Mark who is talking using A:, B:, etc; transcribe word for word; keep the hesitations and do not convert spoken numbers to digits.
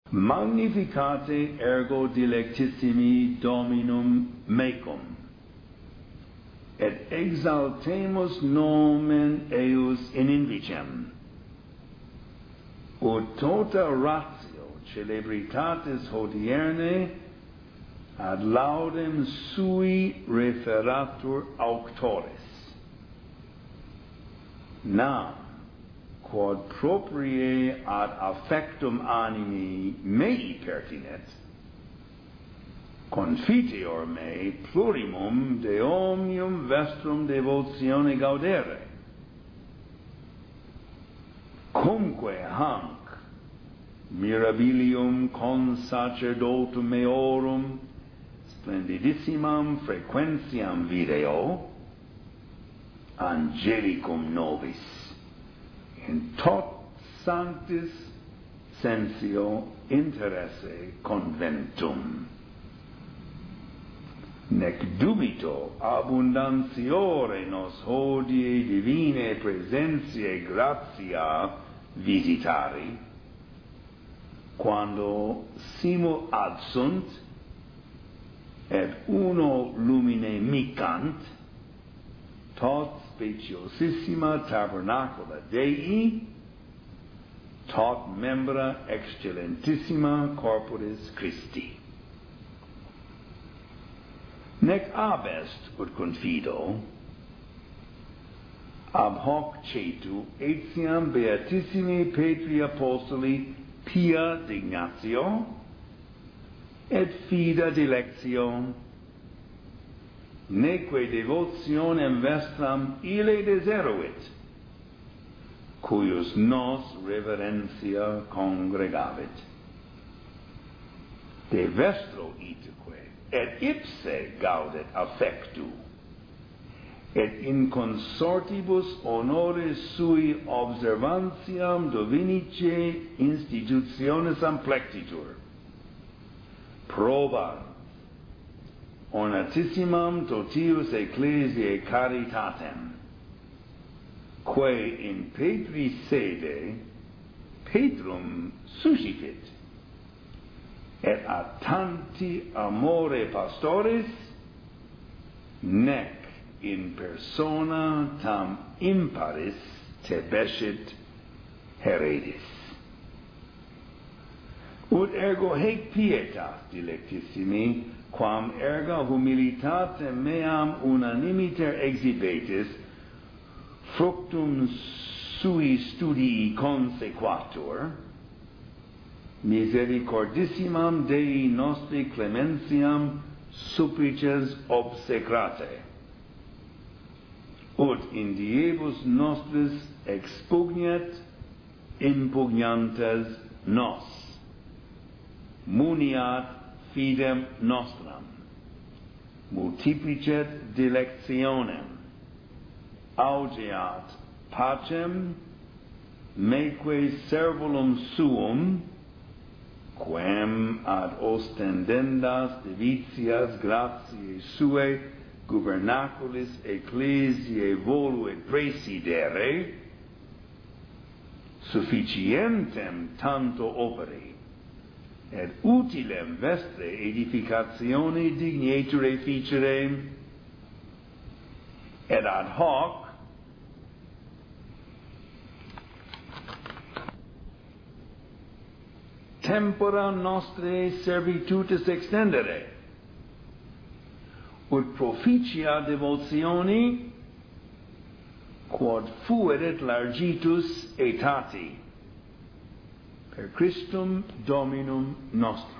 A: Magnificate ergo dilectissimi Dominum mecum, et exaltemus nomen eius in invicem, ut tota ratio celebritatis hodierne ad laudem sui referatur auctores. Nam, quod proprie ad affectum animi mei pertinet, confiteor me plurimum de omnium vestrum devotione gaudere, cumque hanc mirabilium consacerdotum meorum splendidissimam frequentiam video, angelicum nobis, in tot sanctis sensio interesse conventum. Nec dubito abundantiore nos hodie divine presentiae gratia visitari, quando simul adsunt et uno lumine micant, tot speciosissima tabernacula Dei, tot membra excellentissima corporis Christi. Nec ab est, ut confido, ab hoc cetu etiam beatissimi Petri Apostoli pia dignatio et fida dilectio, neque devotionem vestram ille deseruit, cuius nos reverentia congregavit. De vestro iteque, et ipse gaudet affectu, et in consortibus honores sui observantiam Divinicae institutiones amplectitur, probant ornatissimam totius ecclesiae caritatem, quae in Petri sede Petrum suscipit, et a tanti amore pastoris, nec in persona tam imparis tebescit heredis. Ut ergo haec pietas dilectissimi, quam erga humilitate meam unanimiter exhibetis, fructum sui studii consequatur, misericordissimam Dei nostri clementiam supplices obsecrate, ut in diebus nostris expugnet impugnantes nos, muniat fidem nostram, multiplicet dilectionem, augeat pacem, meque servulum suum, quem ad ostendendas divitias gratiae suae gubernaculis ecclesiae voluit praesidere, sufficientem tanto operi, et utilem vestre edificatione digneture ficere, et ad hoc tempora nostrae servitutis extendere, ut proficia devotioni quod fuerit largitus aetati per Christum Dominum nostrum.